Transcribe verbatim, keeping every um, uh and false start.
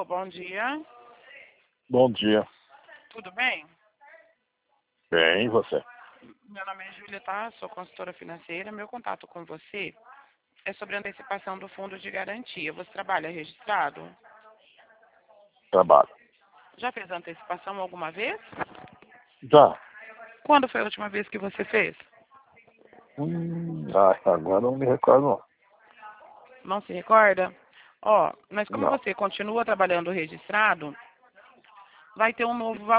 Alô, bom dia. Bom dia. Tudo bem? Bem, e você? Meu nome é Júlia, tá? Sou consultora financeira. Meu contato com você é sobre a antecipação do fundo de garantia. Você trabalha registrado? Trabalho. Já fez a antecipação alguma vez? Já. Quando foi a última vez que você fez? Hum, ah, agora não me recordo não. Não se recorda? Ó, mas como Não. você continua trabalhando registrado, vai ter um novo valor.